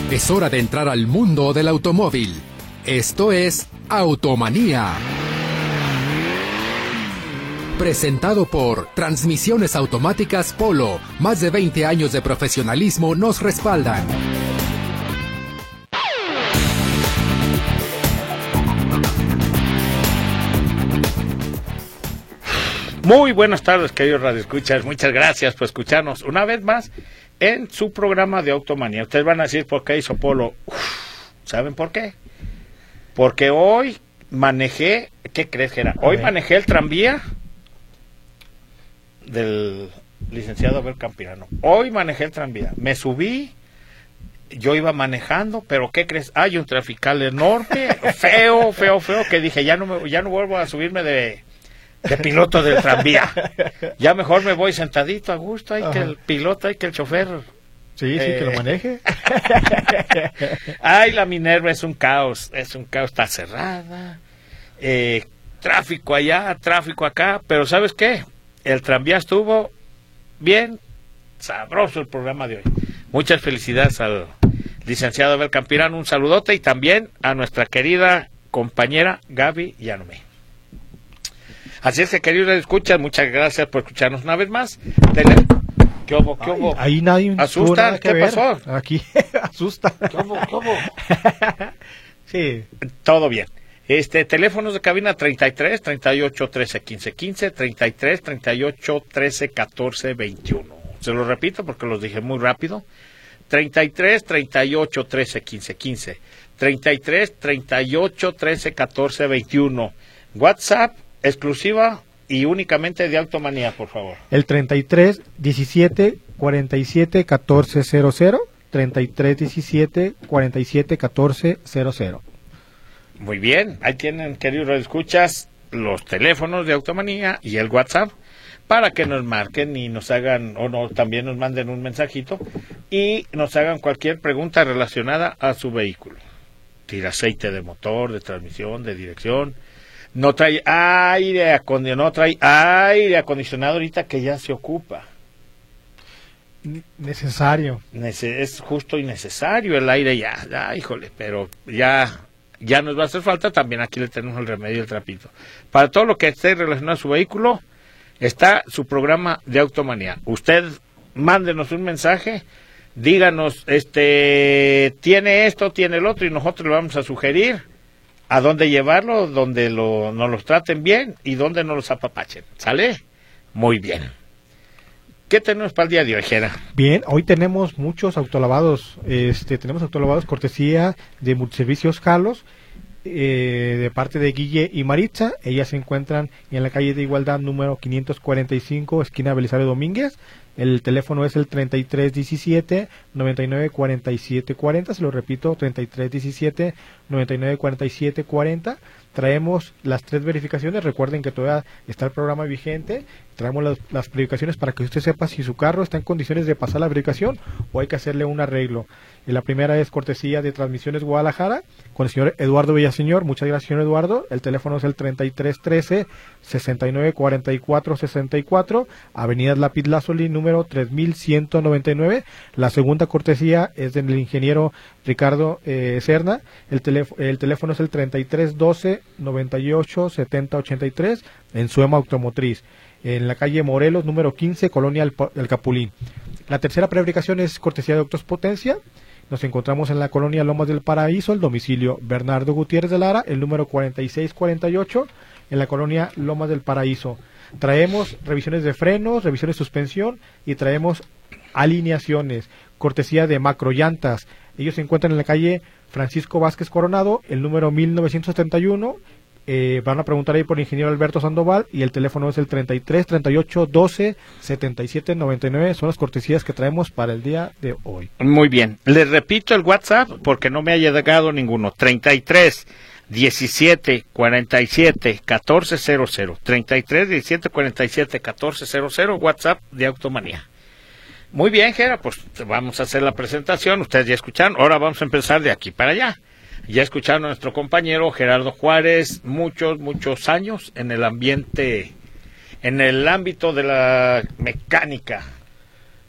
Es hora de entrar al mundo del automóvil. Esto es Automanía. Presentado por Transmisiones Automáticas Polo. Más de 20 años de profesionalismo nos respaldan. Muy buenas tardes, queridos radioescuchas. Muchas gracias por escucharnos una vez más en su programa de Automanía. Ustedes van a decir por qué hizo Polo. ¿Saben por qué? Porque hoy manejé, ¿qué crees que era? Hoy manejé el tranvía del licenciado Abel Campirano. Hoy manejé el tranvía. Me subí, yo iba manejando, pero ¿qué crees? Hay un trafical enorme, feo, que dije, ya no vuelvo a subirme de piloto del tranvía. Ya mejor me voy sentadito a gusto, hay que el piloto, hay que el chofer. Sí, que lo maneje. Ay, la Minerva es un caos, está cerrada, tráfico allá, tráfico acá, pero ¿sabes qué? El tranvía estuvo bien sabroso el programa de hoy. Muchas felicidades al licenciado Abel Campirano, un saludote, y también a nuestra querida compañera Gaby Yanome. Así es que, queridos escuchas, muchas gracias por escucharnos una vez más. ¿Qué hubo? Ahí nadie ¿Asustan? ¿Qué pasó? Aquí asusta. ¿Qué hubo? Sí. Todo bien. Teléfonos de cabina 33 38 13 15 15, 33 38 13 14 21. Se lo repito porque los dije muy rápido. 33 38 13 15 15, 33 38 13 14 21. WhatsApp exclusiva y únicamente de Automanía, por favor. El 33 17 47 14 00, 33 17 47 14 00. Muy bien, ahí tienen, queridos radioescuchas, los teléfonos de Automanía y el WhatsApp para que nos marquen y nos hagan, también nos manden un mensajito y nos hagan cualquier pregunta relacionada a su vehículo. Tira aceite de motor, de transmisión, de dirección. No trae aire acondicionado ahorita, que ya se ocupa. Necesario. Es justo y necesario el aire ya, híjole, pero ya nos va a hacer falta. También aquí le tenemos el remedio, el trapito. Para todo lo que esté relacionado a su vehículo, está su programa de Automanía. Usted mándenos un mensaje, díganos, tiene esto, tiene el otro, y nosotros le vamos a sugerir a dónde llevarlo, donde nos los traten bien y donde nos los apapachen. ¿Sale? Muy bien. ¿Qué tenemos para el día de hoy, Jera? Bien, hoy tenemos muchos autolavados. Tenemos autolavados cortesía de Multiservicios Jalos, de parte de Guille y Maritza. Ellas se encuentran en la calle de Igualdad número 545, esquina Belisario Domínguez. El teléfono es el 33 17 99 47 40. Se lo repito, 33 17 99 47 40. Traemos las 3 verificaciones. Recuerden que todavía está el programa vigente. Traemos las verificaciones para que usted sepa si su carro está en condiciones de pasar la verificación o hay que hacerle un arreglo. Y la primera es cortesía de Transmisiones Guadalajara con el señor Eduardo Villaseñor. Muchas gracias, señor Eduardo. El teléfono es el 33 13 69 44 64, Avenida Lápiz Lázuli, número 3199. La segunda cortesía es del ingeniero Ricardo Serna. El teléfono es el 33 12 98 70 83 en Suema Automotriz, en la calle Morelos, número 15, Colonia El Capulín. La tercera prefabricación es cortesía de Autos Potencia. Nos encontramos en la colonia Lomas del Paraíso, el domicilio Bernardo Gutiérrez de Lara, el número 4648, en la colonia Lomas del Paraíso. Traemos revisiones de frenos, revisiones de suspensión y traemos alineaciones, cortesía de Macrollantas. Ellos se encuentran en la calle Francisco Vázquez Coronado, el número 1971. Van a preguntar ahí por el ingeniero Alberto Sandoval y el teléfono es el 33 38 12 77 99. Son las cortesías que traemos para el día de hoy. Muy bien, les repito el WhatsApp porque no me haya llegado ninguno. 33 17 47 14 00, 33 17 47 14 00, WhatsApp de Automanía. Muy bien, Gera, pues vamos a hacer la presentación. Ustedes ya escucharon, ahora vamos a empezar de aquí para allá. Ya escucharon a nuestro compañero Gerardo Juárez, muchos años en el ambiente, en el ámbito de la mecánica.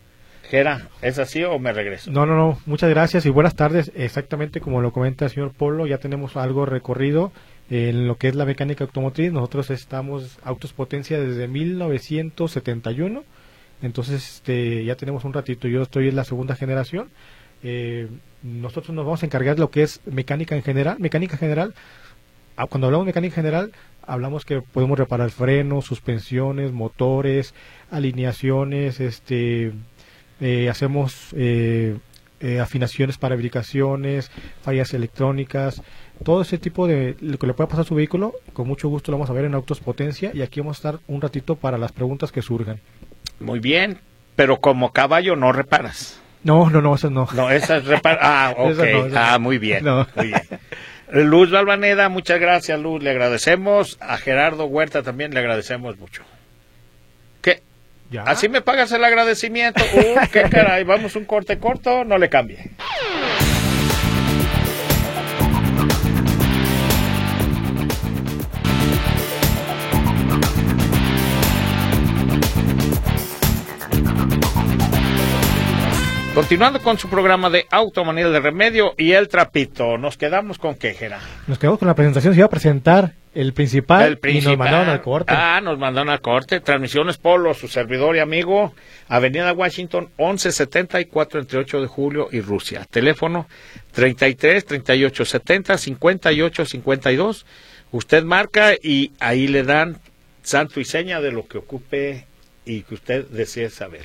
Gera, ¿es así o me regreso? No, muchas gracias y buenas tardes. Exactamente como lo comenta el señor Polo, ya tenemos algo recorrido en lo que es la mecánica automotriz. Nosotros estamos autos potencia desde 1971, entonces ya tenemos un ratito. Yo estoy en la segunda generación. Nosotros nos vamos a encargar de lo que es mecánica en general. Cuando hablamos de mecánica general, hablamos que podemos reparar frenos, suspensiones, motores, alineaciones, hacemos afinaciones para verificaciones, fallas electrónicas, todo ese tipo de lo que le pueda pasar a su vehículo. Con mucho gusto lo vamos a ver en Autos Potencia y aquí vamos a estar un ratito para las preguntas que surjan. Muy bien, pero como caballo no reparas. No, eso no. No, esa es ok. Esa no. Muy bien, No. muy bien. Luz Balvaneda, muchas gracias, Luz, le agradecemos. A Gerardo Huerta también le agradecemos mucho. ¿Qué? ¿Ya? ¿Así me pagas el agradecimiento? Qué caray, vamos un corte corto, no le cambie. Continuando con su programa de Automanía de Remedio y el Trapito, ¿nos quedamos con qué, Gera? Nos quedamos con la presentación. Se iba a presentar el principal y nos mandaron al corte. Nos mandaron al corte. Transmisiones Polo, su servidor y amigo, Avenida Washington, 1174, entre 8 de julio y Rusia. Teléfono 33 38 70 58 52. Usted marca y ahí le dan santo y seña de lo que ocupe y que usted desee saber.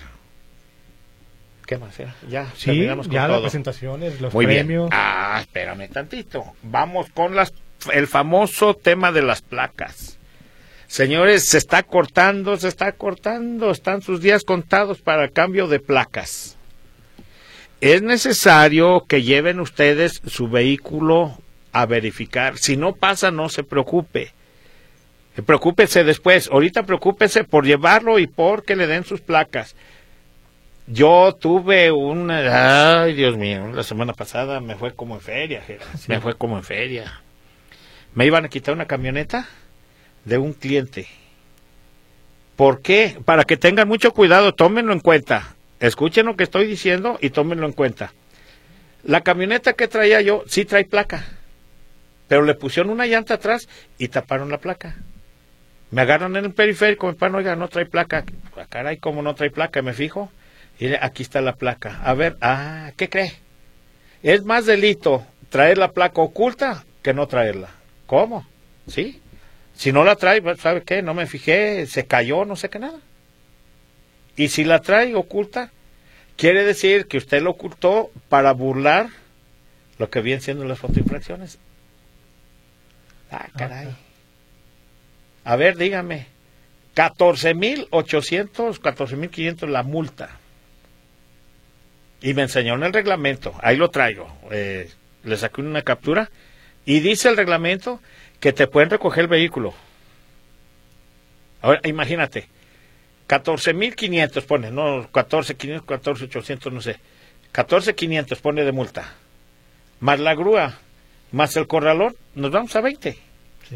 ¿Qué más era? Ya, Sí, terminamos con ya todo. las presentaciones, los Muy premios. bien. Espérame tantito. Vamos con el famoso tema de las placas. Señores, se está cortando. Están sus días contados para el cambio de placas. Es necesario que lleven ustedes su vehículo a verificar. Si no pasa, no se preocupe. Preocúpese después. Ahorita preocúpese por llevarlo y por que le den sus placas. Yo tuve ay, Dios mío, la semana pasada me fue como en feria, Sí. me fue como en feria. Me iban a quitar una camioneta de un cliente. ¿Por qué? Para que tengan mucho cuidado, tómenlo en cuenta. Escuchen lo que estoy diciendo y tómenlo en cuenta. La camioneta que traía yo sí trae placa, pero le pusieron una llanta atrás y taparon la placa. Me agarran en el periférico, mi pan, oiga, no trae placa. Caray, ¿cómo no trae placa? Me fijo. Y aquí está la placa. A ver, ¿qué cree? Es más delito traer la placa oculta que no traerla. ¿Cómo? ¿Sí? Si no la trae, ¿sabe qué? No me fijé, se cayó, no sé qué nada. Y si la trae oculta, quiere decir que usted lo ocultó para burlar lo que vienen siendo las fotoinfracciones. Caray. A ver, dígame. 14,800, 14,500 la multa. Y me enseñó en el reglamento, ahí lo traigo, le saqué una captura, y dice el reglamento que te pueden recoger el vehículo. Ahora, imagínate, 14,500 pone, no, 14,500, 14,800, no sé, 14,500 pone de multa, más la grúa, más el corralón, nos vamos a 20. Sí.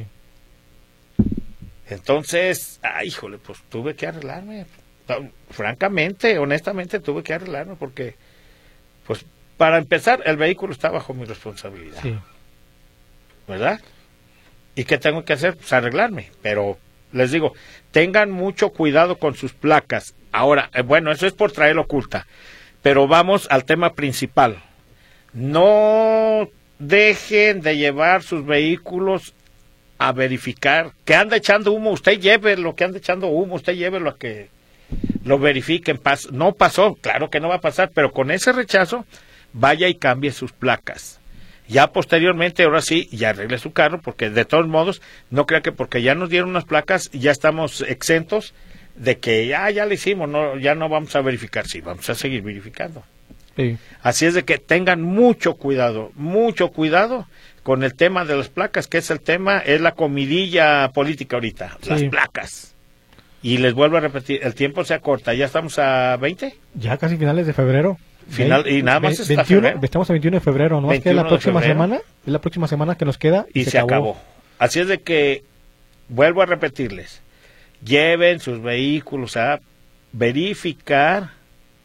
Entonces, híjole, pues tuve que arreglarme. Francamente, honestamente, tuve que arreglarme porque, pues, para empezar, el vehículo está bajo mi responsabilidad. Sí. ¿Verdad? ¿Y qué tengo que hacer? Pues arreglarme. Pero, les digo, tengan mucho cuidado con sus placas. Ahora, bueno, eso es por traer oculta. Pero vamos al tema principal. No dejen de llevar sus vehículos a verificar. Que anda echando humo, usted lleve lo que anda echando humo, usted lleve lo que lo verifiquen. No pasó, claro que no va a pasar, pero con ese rechazo, vaya y cambie sus placas. Ya posteriormente, ahora sí, ya arregle su carro, porque de todos modos, no crea que porque ya nos dieron unas placas, ya estamos exentos de que ya le hicimos, ya no vamos a verificar, sí, vamos a seguir verificando. Sí. Así es de que tengan mucho cuidado con el tema de las placas, que es la comidilla política ahorita, Sí. las placas. Y les vuelvo a repetir, el tiempo se acorta, ¿ya estamos a 20? Ya casi finales de febrero. Y nada más está 21, febrero. estamos a 21 de febrero, ¿no? Es que 21 la próxima de febrero. semana, es la próxima semana que nos queda Y se acabó. Así es de que, vuelvo a repetirles, lleven sus vehículos a verificar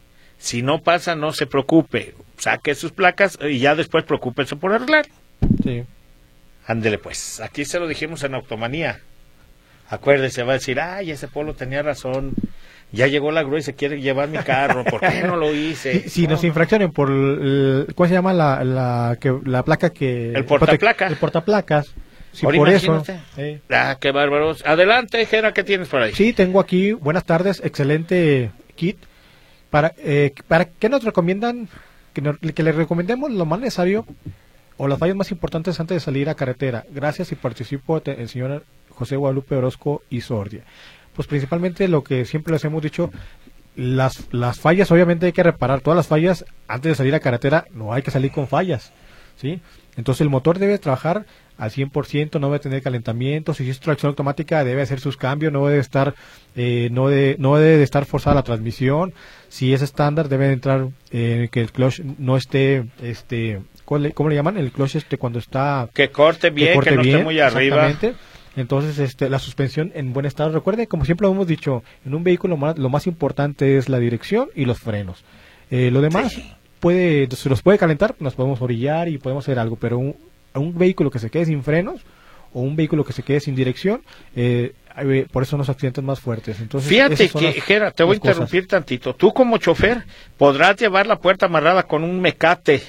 Si no pasa, no se preocupe. Saque sus placas y ya después preocúpense por arreglar. Sí. Ándele pues. Aquí se lo dijimos en Automanía. Acuérdese, va a decir, ay, ese Polo tenía razón. Ya llegó la grúa y se quiere llevar mi carro. ¿Por qué no lo hice? Si nos infraccionen por ¿cómo se llama la placa que... El portaplaca. El portaplacas. Si Ahora por eso... qué bárbaros. Adelante, Jera, ¿qué tienes por ahí? Sí, tengo aquí, buenas tardes, excelente kit. ¿Para qué nos recomiendan? Que le recomendemos lo más necesario o las fallas más importantes antes de salir a carretera. Gracias y participo el señor José Guadalupe Orozco y Sordia. Pues principalmente lo que siempre les hemos dicho, las fallas obviamente hay que reparar todas las fallas antes de salir a carretera, no hay que salir con fallas, ¿sí? Entonces el motor debe trabajar al 100%, no debe tener calentamiento, si es tracción automática debe hacer sus cambios, no debe estar no debe de estar forzada la transmisión, si es estándar debe entrar que el clutch no esté ¿cómo le llaman? El clutch cuando está que corte bien, que no esté muy arriba. Exactamente. Entonces, la suspensión en buen estado. Recuerde, como siempre lo hemos dicho, en un vehículo lo más importante es la dirección y los frenos. Lo demás se los puede calentar, nos podemos orillar y podemos hacer algo, pero un vehículo que se quede sin frenos o un vehículo que se quede sin dirección, por eso son los accidentes más fuertes. Entonces, fíjate que, Jera, te voy a interrumpir tantito. Tú como chofer podrás llevar la puerta amarrada con un mecate.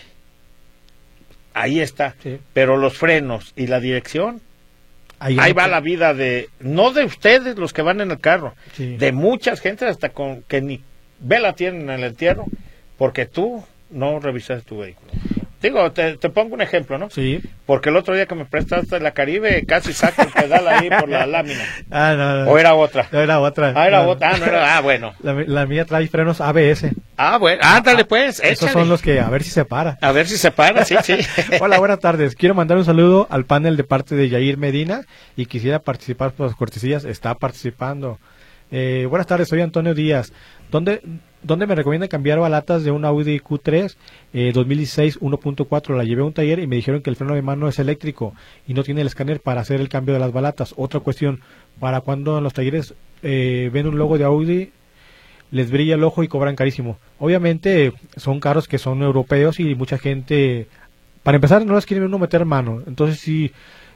Ahí está. Sí. Pero los frenos y la dirección, ahí va la vida no de ustedes los que van en el carro, sí, de muchas gente hasta que ni vela tienen en el entierro, porque tú no revisaste tu vehículo. Digo, te pongo un ejemplo, ¿no? Sí. Porque el otro día que me prestaste la Caribe, casi saco el pedal ahí por la lámina. No. ¿O era otra? No, era otra. Otra. No era. Bueno. La mía trae frenos ABS. Bueno. Ándale, pues. Esos son los que, a ver si se para. A ver si se para, sí. Hola, buenas tardes. Quiero mandar un saludo al panel de parte de Yair Medina y quisiera participar por las cortesías. Está participando. Buenas tardes, soy Antonio Díaz. ¿Dónde me recomiendan cambiar balatas de un Audi Q3 2016 1.4? La llevé a un taller y me dijeron que el freno de mano es eléctrico y no tiene el escáner para hacer el cambio de las balatas. Otra cuestión, ¿para cuando en los talleres ven un logo de Audi les brilla el ojo y cobran carísimo? Obviamente son carros que son europeos y mucha gente, para empezar, no les quiere uno meter mano. Entonces sí,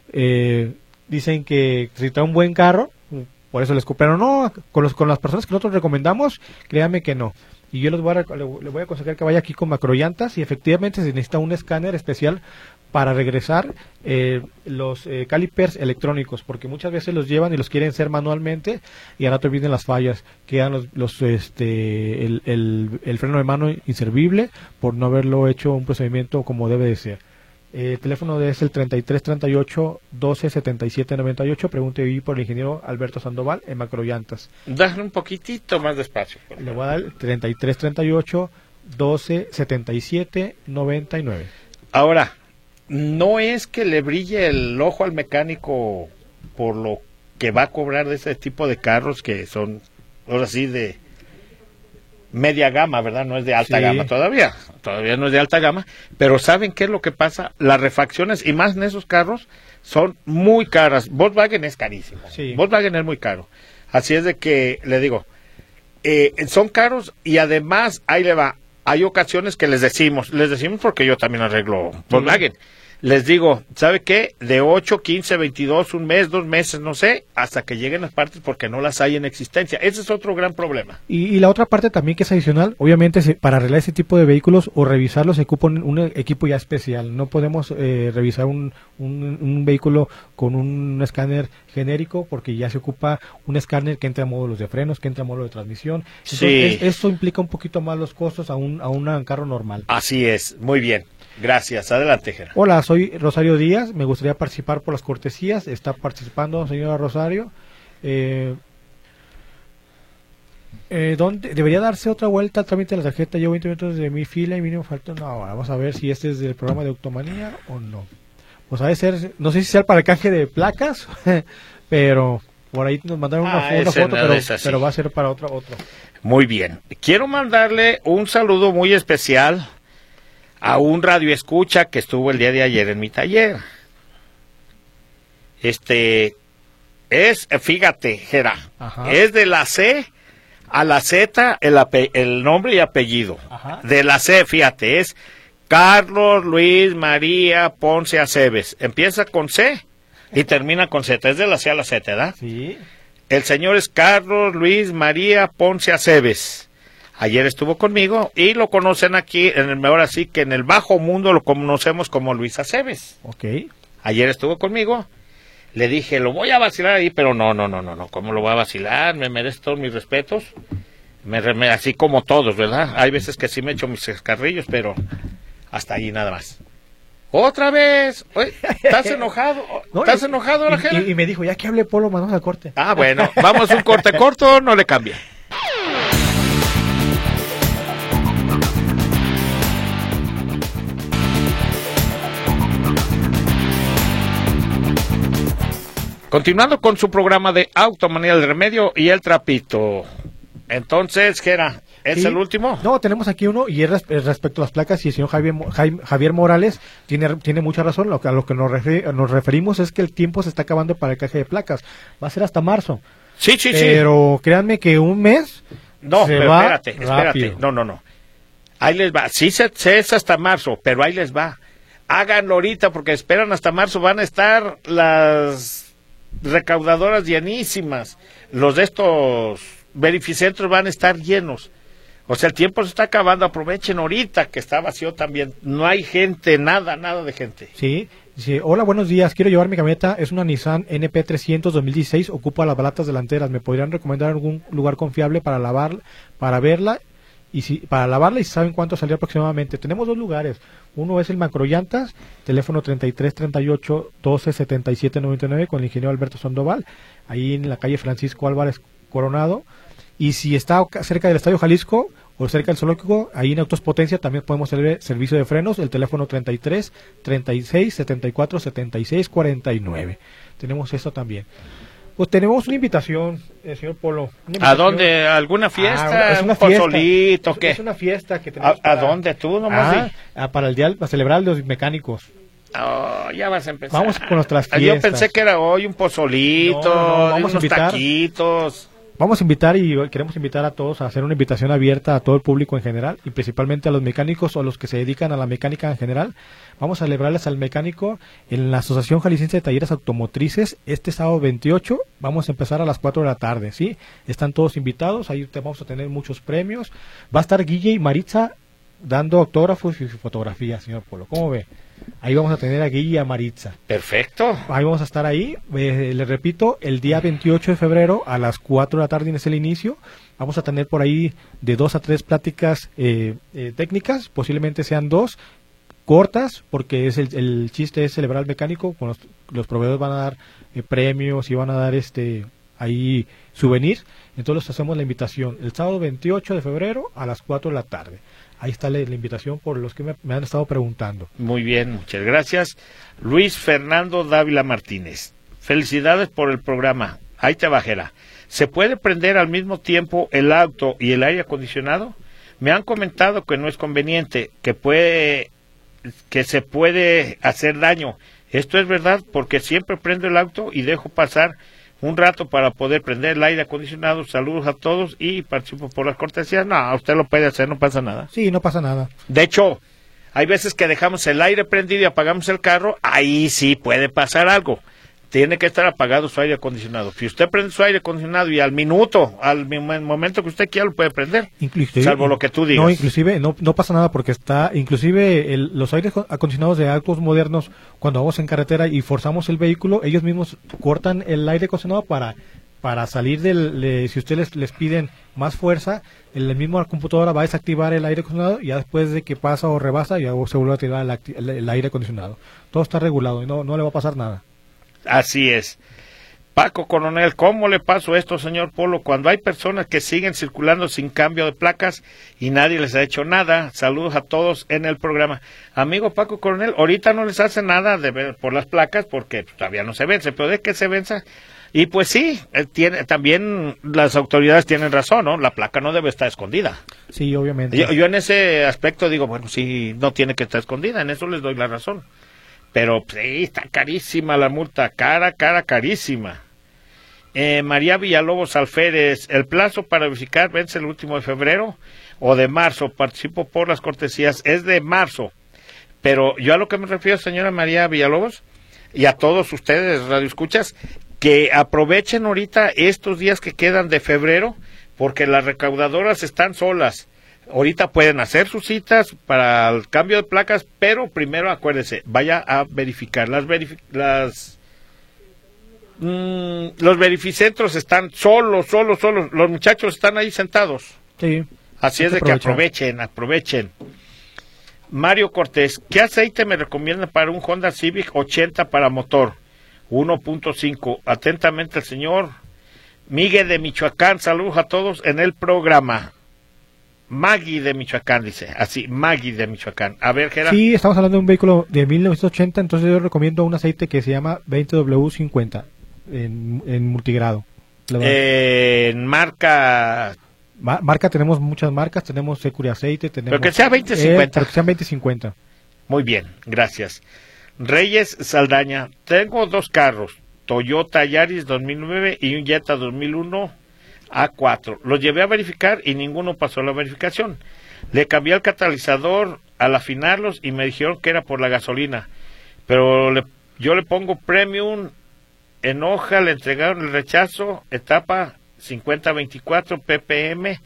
dicen que si trae un buen carro, por eso les pero no, con las personas que nosotros recomendamos, créanme que no. Y yo le voy a aconsejar que vaya aquí con Macrollantas y efectivamente se necesita un escáner especial para regresar los calipers electrónicos, porque muchas veces los llevan y los quieren hacer manualmente y al rato vienen las fallas, quedan el freno de mano inservible por no haberlo hecho un procedimiento como debe de ser. El teléfono es el 3338-127798. Pregunte ahí por el ingeniero Alberto Sandoval en Macrollantas. Dale un poquitito más despacio. Le voy a dar el 3338-127799. Ahora, no es que le brille el ojo al mecánico por lo que va a cobrar de ese tipo de carros que son, ahora sí, de media gama, ¿verdad? No es de alta gama todavía no es de alta gama, pero ¿saben qué es lo que pasa? Las refacciones, y más en esos carros, son muy caras. Volkswagen es carísimo, Volkswagen es muy caro, así es de que, le digo, son caros y además, ahí le va, hay ocasiones que les decimos porque yo también arreglo Volkswagen, les digo, ¿sabe qué? De 8, 15, 22, un mes, 2 meses, no sé, hasta que lleguen las partes porque no las hay en existencia. Ese es otro gran problema. Y la otra parte también que es adicional, obviamente para arreglar ese tipo de vehículos o revisarlos se ocupa un equipo ya especial. No podemos revisar un vehículo con un escáner genérico porque ya se ocupa un escáner que entra a módulos de frenos, que entra a módulos de transmisión. Entonces, eso implica un poquito más los costos a un carro normal. Así es, muy bien. Gracias, adelante, Gerardo. Hola, soy Rosario Díaz, me gustaría participar por las cortesías. Está participando señora Rosario. ¿Dónde debería darse otra vuelta al trámite de la tarjeta? Llevo 20 minutos de mi fila y mínimo falta una hora. Vamos a ver si este es del programa de Automanía o no. Pues ha de ser, no sé si sea para el canje de placas, pero por ahí nos mandaron una foto, pero va a ser para otro. Muy bien. Quiero mandarle un saludo muy especial a un radioescucha que estuvo el día de ayer en mi taller. Fíjate, Gera, es de la C A la Z, el nombre y apellido. Ajá. De la C, fíjate, es Carlos Luis María Ponce Aceves. Empieza con C y termina con Z. Es de la C a la Z, ¿verdad? Sí. El señor es Carlos Luis María Ponce Aceves. Ayer estuvo conmigo y lo conocen aquí, ahora sí que en el bajo mundo lo conocemos como Luis Aceves. Ok. Ayer estuvo conmigo. Le dije, lo voy a vacilar ahí, pero no, ¿cómo lo voy a vacilar? Me merece todos mis respetos, así como todos, ¿verdad? Hay veces que sí me echo mis escarrillos, pero hasta ahí nada más. ¡Otra vez! Oye, ¿estás enojado? No, ¿Estás enojado, Arajela? Y me dijo, ya que hable Polo, mandamos al corte. Ah, bueno, vamos a un corte corto, no le cambie. Continuando con su programa de Automanía del Remedio y el Trapito. Entonces, Gera, ¿es Sí. el último? No, tenemos aquí uno y es respecto a las placas y el señor Javier Morales tiene mucha razón. A lo que nos referimos es que el tiempo se está acabando para el caje de placas. Va a ser hasta marzo. Sí. Pero créanme que un mes No, se pero va espérate. rápido. No. Ahí les va. Sí se es hasta marzo, pero ahí les va. Háganlo ahorita porque esperan hasta marzo. Van a estar las recaudadoras llenísimas. Los de estos verificentros van a estar llenos. O sea, el tiempo se está acabando. Aprovechen ahorita que está vacío también. No hay gente, nada de gente. Sí, sí. Hola, buenos días. Quiero llevar mi camioneta. Es una Nissan NP300 2016. Ocupa las balatas delanteras. ¿Me podrían recomendar algún lugar confiable para verla? Y para lavarla y si saben cuánto salió aproximadamente. Tenemos dos lugares. Uno es el Macrollantas, teléfono 3338 12 77 99 con el ingeniero Alberto Sandoval, ahí en la calle Francisco Álvarez Coronado. Y si está cerca del Estadio Jalisco o cerca del Zoológico, ahí en Autos Potencia también podemos hacer servicio de frenos, el teléfono 33 36 74 76 49. Tenemos eso también. Pues tenemos una invitación, señor Polo. ¿A dónde? ¿Alguna fiesta? Es una ¿Un fiesta. pozolito? ¿Qué? Es una fiesta que tenemos. ¿A dónde tú nomás? Para el día, para celebrar los mecánicos. Oh, ya vas a empezar. Vamos con nuestras Yo fiestas. pensé que era hoy un pozolito, No, vamos a unos invitar. taquitos. Vamos a invitar y queremos invitar a todos a hacer una invitación abierta a todo el público en general y principalmente a los mecánicos o a los que se dedican a la mecánica en general. Vamos a celebrarles al mecánico en la Asociación Jalisciense de Talleres Automotrices este sábado 28. Vamos a empezar a las 4 de la tarde, ¿sí? Están todos invitados, ahí vamos a tener muchos premios. Va a estar Guille y Maritza dando autógrafos y fotografías, señor Polo. ¿Cómo ve? Ahí vamos a tener a Guille y a Maritza. Perfecto. Ahí vamos a estar ahí. Les repito, el día 28 de febrero a las 4 de la tarde es el inicio. Vamos a tener por ahí de 2 a 3 pláticas técnicas. Posiblemente sean 2 cortas, porque es el chiste es celebrar al mecánico. Con los proveedores van a dar premios y van a dar ahí souvenirs. Entonces hacemos la invitación el sábado 28 de febrero a las 4 de la tarde. Ahí está la invitación por los que me han estado preguntando. Muy bien, muchas gracias. Luis Fernando Dávila Martínez. Felicidades por el programa. Ahí te bajera. ¿Se puede prender al mismo tiempo el auto y el aire acondicionado? Me han comentado que no es conveniente, que se puede hacer daño. ¿Esto es verdad? Porque siempre prendo el auto y dejo pasar un rato para poder prender el aire acondicionado. Saludos a todos y participo por las cortesías. No, usted lo puede hacer, no pasa nada. Sí, no pasa nada. De hecho, hay veces que dejamos el aire prendido y apagamos el carro, ahí sí puede pasar algo. Tiene que estar apagado su aire acondicionado. Si usted prende su aire acondicionado y al minuto, al momento que usted quiera, lo puede prender. Salvo lo que tú digas. No, inclusive no pasa nada porque inclusive los aires acondicionados de autos modernos, cuando vamos en carretera y forzamos el vehículo, ellos mismos cortan el aire acondicionado para salir si ustedes les piden más fuerza, el mismo computadora va a desactivar el aire acondicionado y ya después de que pasa o rebasa, ya se vuelve a activar el aire acondicionado. Todo está regulado y no le va a pasar nada. Así es. Paco Coronel, ¿cómo le pasó esto, señor Polo, cuando hay personas que siguen circulando sin cambio de placas y nadie les ha hecho nada? Saludos a todos en el programa. Amigo Paco Coronel, ahorita no les hace nada por las placas porque todavía no se vence, pero de que se venza. Y pues sí, también las autoridades tienen razón, ¿no? La placa no debe estar escondida. Sí, obviamente. Yo en ese aspecto digo, bueno, sí, no tiene que estar escondida, en eso les doy la razón. Pero sí, está carísima la multa, carísima. María Villalobos Alférez, el plazo para verificar vence el último de febrero o de marzo. Participo por las cortesías, es de marzo. Pero yo a lo que me refiero, señora María Villalobos, y a todos ustedes, radioescuchas, que aprovechen ahorita estos días que quedan de febrero, porque las recaudadoras están solas. Ahorita pueden hacer sus citas para el cambio de placas, pero primero acuérdese, vaya a verificar. Los verificentros están solos. Los muchachos están ahí sentados. Sí. Así es de que aprovechen. Mario Cortés, ¿qué aceite me recomienda para un Honda Civic 80 para motor? 1.5. Atentamente el señor Miguel de Michoacán. Saludos a todos en el programa. Maggie de Michoacán, dice. Así, Maggie de Michoacán. A ver, Gerard. Sí, estamos hablando de un vehículo de 1980, entonces yo recomiendo un aceite que se llama 20W50 en multigrado. En marca... Marca, tenemos muchas marcas, tenemos Securi Aceite, tenemos... Pero que sea 2050. Pero que sean 2050. Muy bien, gracias. Reyes Saldaña, tengo 2 carros, Toyota Yaris 2009 y un Jetta 2001 A4. Los llevé a verificar y ninguno pasó la verificación. Le cambié el catalizador al afinarlos y me dijeron que era por la gasolina. Pero yo le pongo Premium en hoja, le entregaron el rechazo, etapa 5024 ppm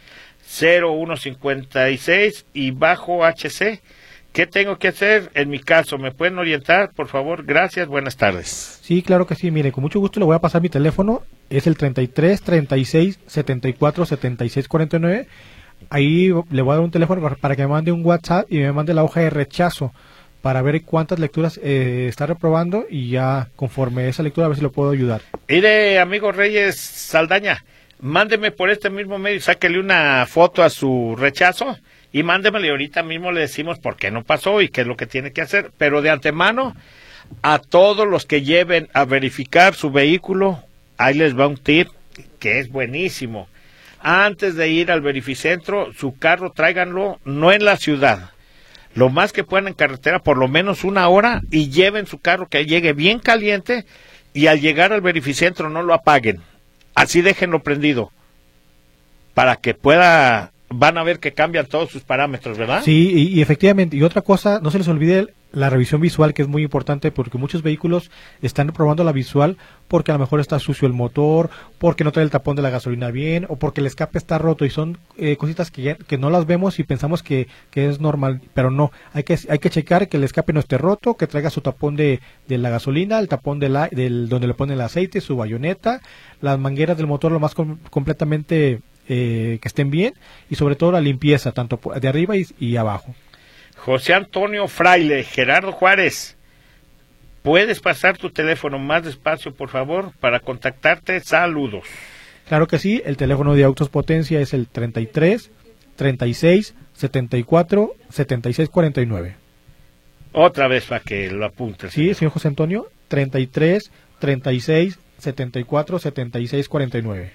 0156 y bajo HC. ¿Qué tengo que hacer en mi caso? ¿Me pueden orientar, por favor? Gracias, buenas tardes. Sí, claro que sí. Mire, con mucho gusto le voy a pasar mi teléfono. Es el 33 36 74 76 49. Ahí le voy a dar un teléfono para que me mande un WhatsApp y me mande la hoja de rechazo para ver cuántas lecturas está reprobando, y ya conforme esa lectura a ver si lo puedo ayudar. Mire, amigo Reyes Saldaña, mándeme por este mismo medio, sáquele una foto a su rechazo y mándemele, y ahorita mismo le decimos por qué no pasó y qué es lo que tiene que hacer. Pero de antemano, a todos los que lleven a verificar su vehículo, ahí les va un tip que es buenísimo. Antes de ir al verificentro, su carro tráiganlo no en la ciudad, lo más que puedan en carretera, por lo menos 1 hora, y lleven su carro que llegue bien caliente, y al llegar al verificentro no lo apaguen. Así déjenlo prendido, para que van a ver que cambian todos sus parámetros, ¿verdad? Sí, y efectivamente, y otra cosa, no se les olvide la revisión visual, que es muy importante, porque muchos vehículos están probando la visual porque a lo mejor está sucio el motor, porque no trae el tapón de la gasolina bien, o porque el escape está roto, y son cositas que no las vemos y pensamos que es normal, pero no, hay que checar que el escape no esté roto, que traiga su tapón de la gasolina, el tapón del donde le ponen el aceite, su bayoneta, las mangueras del motor lo más completamente que estén bien, y sobre todo la limpieza, tanto de arriba y abajo. José Antonio Fraile, Gerardo Juárez, ¿puedes pasar tu teléfono más despacio, por favor, para contactarte? Saludos. Claro que sí, el teléfono de Autos Potencia es el 33 36 74 76 49. Otra vez para que lo apuntes. Sí, señor José Antonio, 33 36 74 76 49.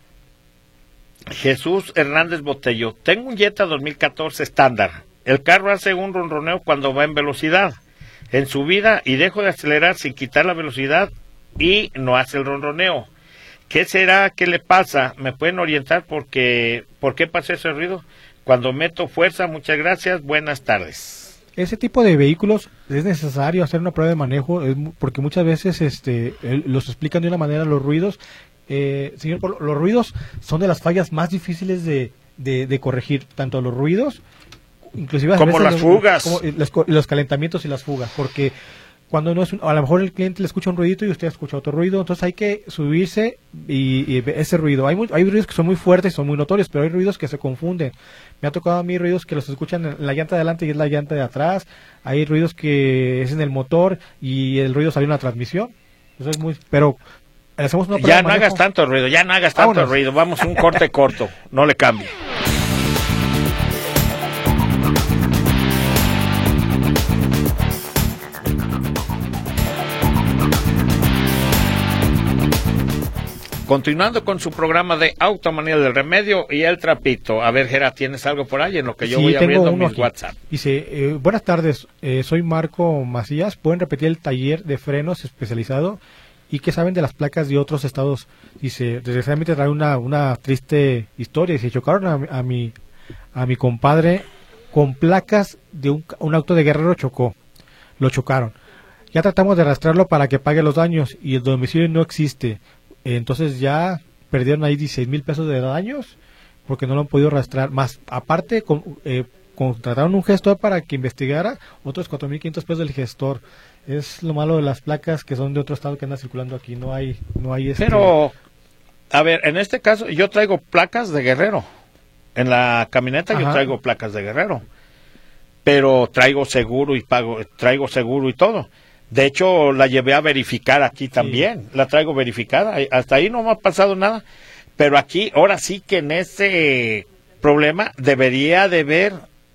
Jesús Hernández Botello, tengo un Jetta 2014 estándar. El carro hace un ronroneo cuando va en velocidad, en subida, y dejo de acelerar sin quitar la velocidad y no hace el ronroneo. ¿Qué será? ¿Qué le pasa? ¿Me pueden orientar por qué pasa ese ruido? Cuando meto fuerza, muchas gracias, buenas tardes. Ese tipo de vehículos es necesario hacer una prueba de manejo, porque muchas veces los explican de una manera los ruidos. Señor, los ruidos son de las fallas más difíciles de corregir, tanto los ruidos, inclusive como las fugas, como los calentamientos y las fugas, porque cuando no es a lo mejor el cliente le escucha un ruidito y usted escucha otro ruido, entonces hay que subirse y ese ruido. Hay ruidos que son muy fuertes y son muy notorios, pero hay ruidos que se confunden. Me ha tocado a mí ruidos que los escuchan en la llanta de adelante y es la llanta de atrás. Hay ruidos que es en el motor y el ruido salió en la transmisión. Eso es pero hacemos una prueba ya no hagas tanto ruido, ruido. Vamos un corte corto, no le cambie. Continuando con su programa de Automanía del Remedio y el Trapito. A ver, Gera, ¿tienes algo por ahí en lo que yo voy abriendo mis WhatsApp? Dice, buenas tardes, soy Marco Macías. ¿Pueden repetir el taller de frenos especializado? y que saben de las placas de otros estados. Dice, desgraciadamente trae una triste historia. Dice, chocaron a mi compadre con placas de un auto de Guerrero, lo chocaron. Ya tratamos de arrastrarlo para que pague los daños y el domicilio no existe. Entonces ya perdieron ahí 16,000 pesos de daños porque no lo han podido arrastrar. Más aparte, contrataron un gestor para que investigara otros 4,500 pesos del gestor. Es lo malo de las placas que son de otro estado que andan circulando aquí. No hay Pero, a ver, en este caso yo traigo placas de Guerrero. En la camioneta yo traigo placas de Guerrero. Pero traigo seguro traigo seguro y todo. De hecho, la llevé a verificar aquí también. La traigo verificada. Hasta ahí no me ha pasado nada. Pero aquí, ahora sí que en ese problema debería de ver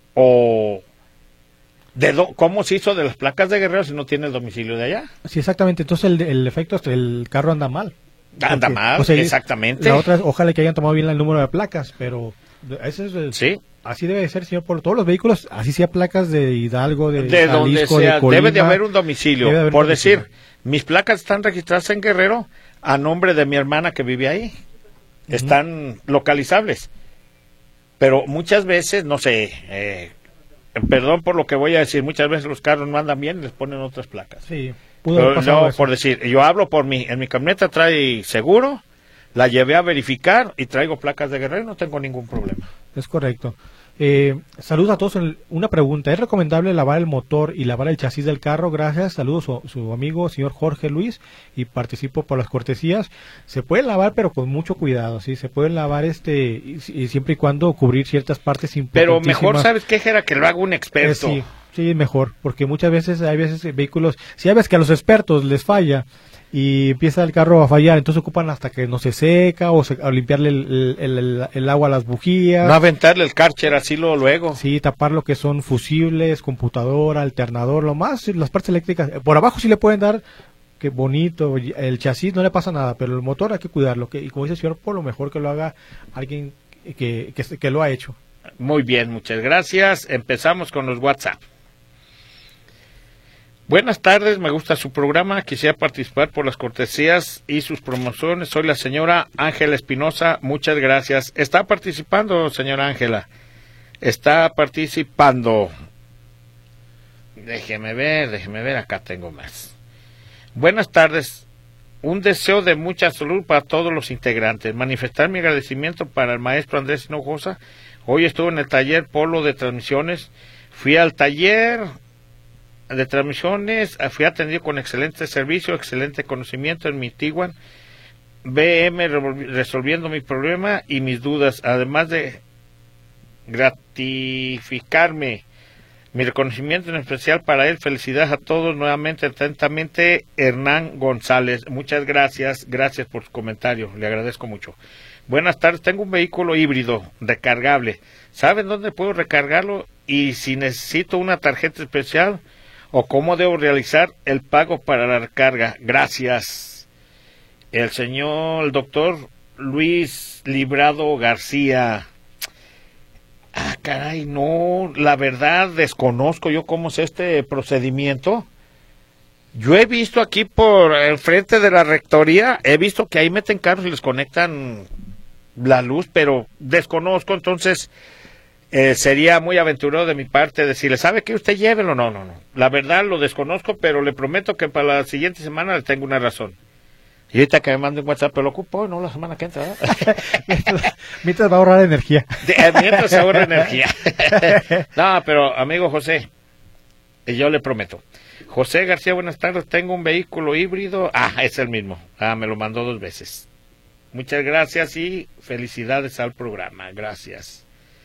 cómo se hizo de las placas de Guerrero si no tiene el domicilio de allá. Sí, exactamente. Entonces el efecto es que el carro anda mal. Anda mal, o sea, exactamente. La otra es, ojalá que hayan tomado bien el número de placas, pero ese es sí. Así debe ser, señor, por todos los vehículos, así sea placas de Hidalgo, de Jalisco, donde sea, de Colima, debe de haber un domicilio. Por decir, mis placas están registradas en Guerrero a nombre de mi hermana que vive ahí. Están localizables. Pero muchas veces, no sé, perdón por lo que voy a decir, muchas veces los carros no andan bien y les ponen otras placas. Sí, pero no, por decir, yo hablo por mí, en mi camioneta trae seguro, la llevé a verificar y traigo placas de Guerrero y no tengo ningún problema. Es correcto. Saludos a todos. Una pregunta, ¿es recomendable lavar el motor y lavar el chasis del carro? Gracias, saludos su amigo señor Jorge Luis, y participo por las cortesías. Se puede lavar, pero con mucho cuidado, sí, se puede lavar y siempre y cuando cubrir ciertas partes importantísimas. Pero mejor, ¿sabes qué, Jera? Que lo haga un experto. Sí, mejor, porque muchas veces hay vehículos, si hay veces que a los expertos les falla y empieza el carro a fallar, entonces ocupan hasta que no se seca o limpiarle el agua a las bujías. No aventarle el Karcher así luego. Sí, tapar lo que son fusibles, computadora, alternador, lo más, las partes eléctricas. Por abajo sí le pueden dar, que bonito, el chasis no le pasa nada, pero el motor hay que cuidarlo. Y como dice el señor, por lo mejor que lo haga alguien que lo ha hecho. Muy bien, muchas gracias. Empezamos con los WhatsApp. Buenas tardes, me gusta su programa, quisiera participar por las cortesías y sus promociones. Soy la señora Ángela Espinosa, muchas gracias. Está participando, señora Ángela. Está participando. Déjeme ver, acá tengo más. Buenas tardes, un deseo de mucha salud para todos los integrantes. Manifestar mi agradecimiento para el maestro Andrés Hinojosa. Hoy estuve en el taller Polo de transmisiones. Fui al taller de transmisiones, fui atendido con excelente servicio, excelente conocimiento en mi Tiguan BM, resolviendo mi problema y mis dudas, además de gratificarme. Mi reconocimiento en especial para él. Felicidades a todos nuevamente, atentamente, Hernán González. Muchas gracias por su comentario, le agradezco mucho. Buenas tardes, tengo un vehículo híbrido recargable. ¿Saben dónde puedo recargarlo? Y si necesito una tarjeta especial, o cómo debo realizar el pago para la recarga. Gracias. El doctor Luis Librado García. Ah, caray, no, la verdad desconozco yo cómo es este procedimiento. Yo he visto aquí por el frente de la rectoría, he visto que ahí meten carros y les conectan la luz, pero desconozco, entonces sería muy aventurado de mi parte decirle, ¿sabe qué? Usted llévelo. No. La verdad lo desconozco, pero le prometo que para la siguiente semana le tengo una razón. Y ahorita que me mande un WhatsApp, pero lo ocupo, no la semana que entra. Mientras va a ahorrar energía. Mientras se ahorra energía. No, pero amigo José, yo le prometo. José García, buenas tardes, tengo un vehículo híbrido. Es el mismo. Me lo mandó 2 veces. Muchas gracias y felicidades al programa. Gracias.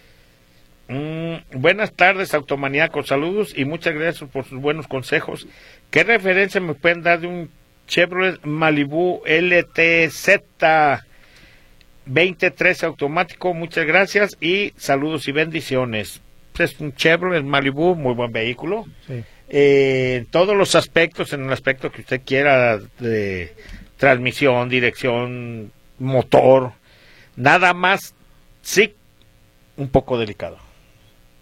Buenas tardes, Automaníaco, saludos y muchas gracias por sus buenos consejos. ¿Qué referencia me pueden dar de un Chevrolet Malibu LTZ 2013 automático? Muchas gracias y saludos y bendiciones. Es un Chevrolet Malibu, muy buen vehículo. Sí. En todos los aspectos, en el aspecto que usted quiera, de transmisión, dirección, motor, nada más, sí, un poco delicado.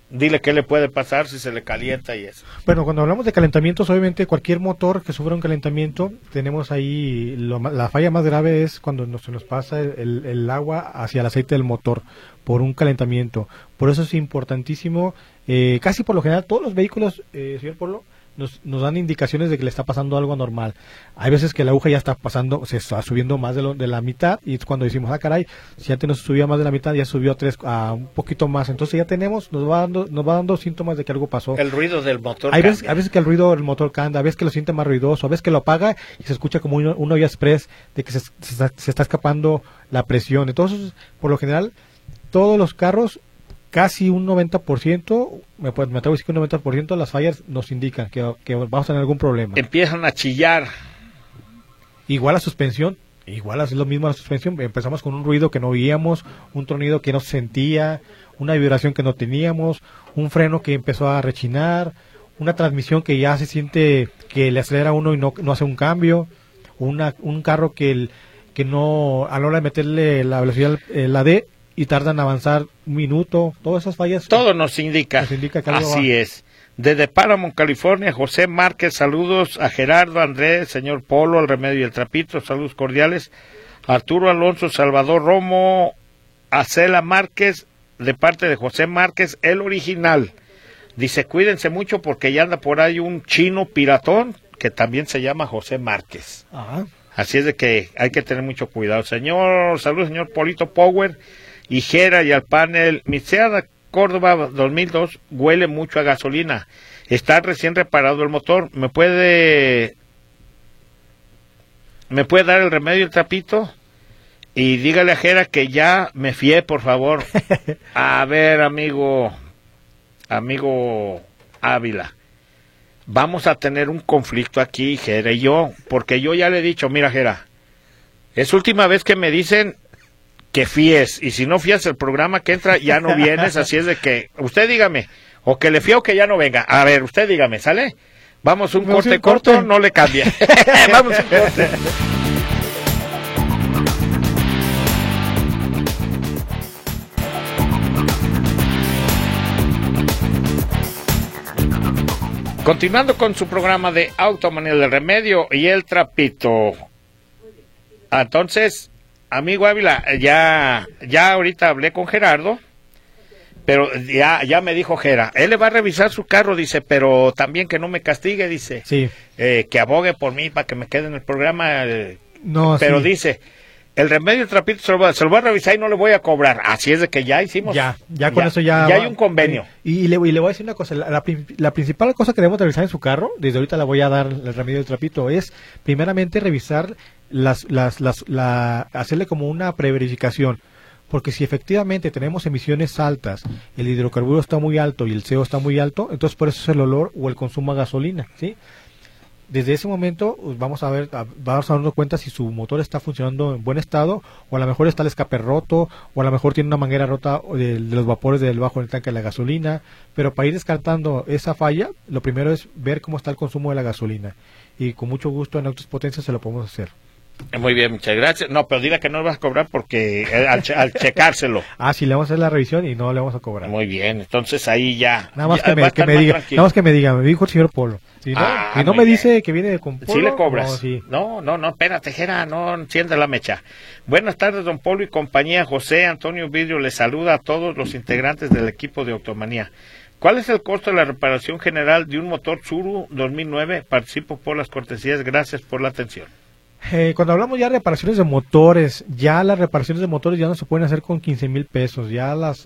Dile qué le puede pasar si se le calienta y eso. Bueno, cuando hablamos de calentamientos, obviamente cualquier motor que sufra un calentamiento, tenemos ahí, la falla más grave es cuando se nos pasa el agua hacia el aceite del motor por un calentamiento. Por eso es importantísimo, casi por lo general todos los vehículos, señor Polo, nos dan indicaciones de que le está pasando algo anormal. Hay veces que la aguja ya está pasando, se está subiendo más de la mitad, y es cuando decimos, caray, si antes nos subía más de la mitad, ya subió a un poquito más. Entonces ya tenemos, nos va dando síntomas de que algo pasó. El ruido del motor hay veces que el ruido del motor cambia, a veces que lo siente más ruidoso, a veces que lo apaga y se escucha como un olla express de que se está escapando la presión. Entonces, por lo general, todos los carros, casi un 90%, me atrevo a decir que un 90% de las fallas nos indican que vamos a tener algún problema. Empiezan a chillar. Igual la suspensión, es lo mismo la suspensión. Empezamos con un ruido que no oíamos, un tronido que no se sentía, una vibración que no teníamos, un freno que empezó a rechinar, una transmisión que ya se siente que le acelera a uno y no hace un cambio, un carro que no, a la hora de meterle la velocidad, la D, y tardan en avanzar un minuto. Todas esas fallas. Todo nos indica que algo así va. Es. Desde Paramount, California, José Márquez, saludos a Gerardo, Andrés, señor Polo, al Remedio y el Trapito, saludos cordiales. Arturo Alonso, Salvador Romo, Acela Márquez, de parte de José Márquez, el original. Dice, cuídense mucho porque ya anda por ahí un chino piratón que también se llama José Márquez. Ajá. Así es de que hay que tener mucho cuidado. Saludos, señor Polito Power. Y Jera y al panel, mi Seat Córdoba 2002 huele mucho a gasolina. Está recién reparado el motor. ¿Me puede dar el remedio el trapito? Y dígale a Jera que ya me fié, por favor. A ver, amigo Ávila. Vamos a tener un conflicto aquí, Jera y yo, porque yo ya le he dicho, mira, Jera, es última vez que me dicen que fíes, y si no fías el programa que entra, ya no vienes, así es de que, usted dígame, o que le fíe o que ya no venga. A ver, usted dígame, ¿sale? Vamos un corte corto, no le cambie. Vamos un corte. Continuando con su programa de Automanía del Remedio y el Trapito. Entonces, amigo Ávila, ya ahorita hablé con Gerardo, pero ya me dijo Gera, él le va a revisar su carro, dice, pero también que no me castigue, dice, sí. Que abogue por mí para que me quede en el programa, no, pero sí. Dice, el remedio del Trapito se lo voy a revisar y no le voy a cobrar. Así es de que ya hicimos. Ya con eso ya hay un convenio. Y le voy a decir una cosa, la principal cosa que debemos revisar en su carro, desde ahorita le voy a dar el remedio del Trapito, es primeramente revisar hacerle como una preverificación. Porque si efectivamente tenemos emisiones altas, el hidrocarburo está muy alto y el CO está muy alto, entonces por eso es el olor o el consumo a gasolina, ¿sí? Desde ese momento vamos a darnos cuenta si su motor está funcionando en buen estado, o a lo mejor está el escape roto, o a lo mejor tiene una manguera rota de los vapores debajo del tanque de la gasolina. Pero para ir descartando esa falla, lo primero es ver cómo está el consumo de la gasolina, y con mucho gusto en Autos Potencia se lo podemos hacer. Muy bien, muchas gracias. No, pero diga que no le vas a cobrar porque al checárselo. Sí, le vamos a hacer la revisión y no le vamos a cobrar. Muy bien, entonces ahí ya. Nada más que me diga, me dijo el señor Polo. Si no me dice que viene con Polo. Sí le cobras. No, sí. No, espérate, Jera, no encienda la mecha. Buenas tardes, don Polo y compañía. José Antonio Vidrio les saluda a todos los integrantes del equipo de Automanía. ¿Cuál es el costo de la reparación general de un motor Tsuru 2009? Participo por las cortesías, gracias por la atención. Cuando hablamos ya de reparaciones de motores, ya las reparaciones de motores ya no se pueden hacer con 15,000 pesos, ya las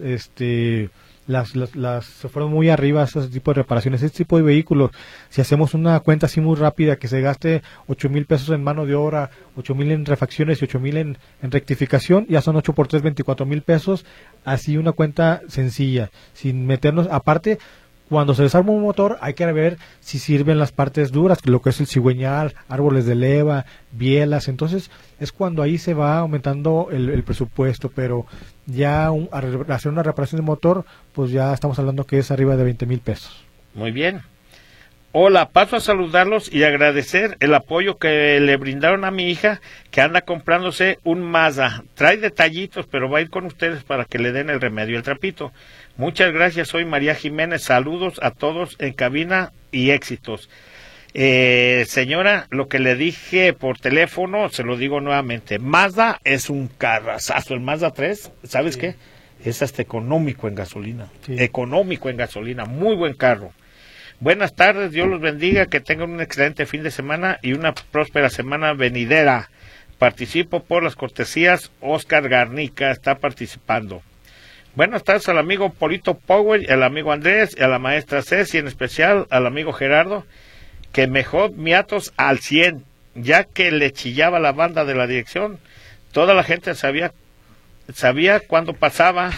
se fueron muy arriba ese tipo de reparaciones. Este tipo de vehículos, si hacemos una cuenta así muy rápida, que se gaste 8,000 pesos en mano de obra, 8,000 en refacciones y 8,000 en rectificación, ya son 8 por 3, 24,000 pesos, así una cuenta sencilla, sin meternos, aparte. Cuando se desarma un motor hay que ver si sirven las partes duras, lo que es el cigüeñal, árboles de leva, bielas. Entonces es cuando ahí se va aumentando el presupuesto, pero ya hacer una reparación de motor, pues ya estamos hablando que es arriba de 20,000 pesos. Muy bien. Hola, paso a saludarlos y agradecer el apoyo que le brindaron a mi hija que anda comprándose un Mazda. Trae detallitos, pero va a ir con ustedes para que le den el remedio el trapito. Muchas gracias, soy María Jiménez. Saludos a todos en cabina y éxitos. Señora, lo que le dije por teléfono, se lo digo nuevamente. Mazda es un carrazazo. El Mazda 3, ¿sabes qué? Es hasta económico en gasolina. Sí. Económico en gasolina. Muy buen carro. Buenas tardes, Dios los bendiga, que tengan un excelente fin de semana y una próspera semana venidera. Participo por las cortesías. Oscar Garnica está participando. Buenas tardes al amigo Polito Power, al amigo Andrés, y a la maestra Ceci, en especial al amigo Gerardo, que mejor miatos al 100, ya que le chillaba la banda de la dirección. Toda la gente sabía cuándo pasaba.